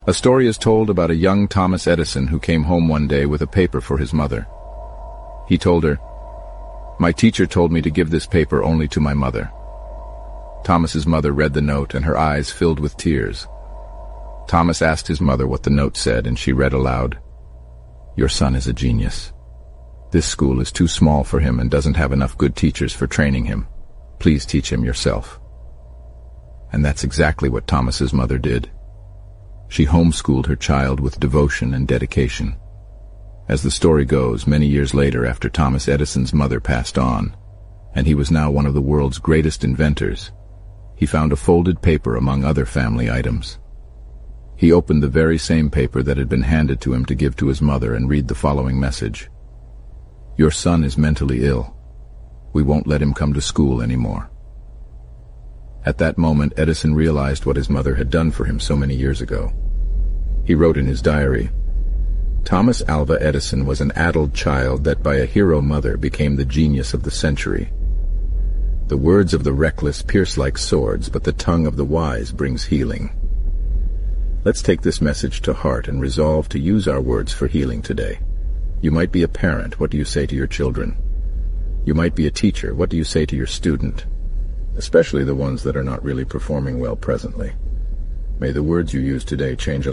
A story is told about a young Thomas Edison who came home one day with a paper for his mother. He told her, "My teacher told me to give this paper only to my mother." Thomas's mother read the note and her eyes filled with tears. Thomas asked his mother what the note said, and she read aloud, "Your son is a genius. This school is too small for him and doesn't have enough good teachers for training him. Please teach him yourself." And that's exactly what Thomas's mother did. She homeschooled her child with devotion and dedication. As the story goes, many years later, after Thomas Edison's mother passed on, and he was now one of the world's greatest inventors, he found a folded paper among other family items. He opened the very same paper that had been handed to him to give to his mother and read the following message: "Your son is mentally ill. We won't let him come to school anymore." At that moment, Edison realized what his mother had done for him so many years ago. He wrote in his diary, "Thomas Alva Edison was an addled child that by a hero mother became the genius of the century. The words of the reckless pierce like swords, but the tongue of the wise brings healing." Let's take this message to heart and resolve to use our words for healing today. You might be a parent. What do you say to your children? You might be a teacher. What do you say to your student? Especially the ones that are not really performing well presently. May the words you use today change a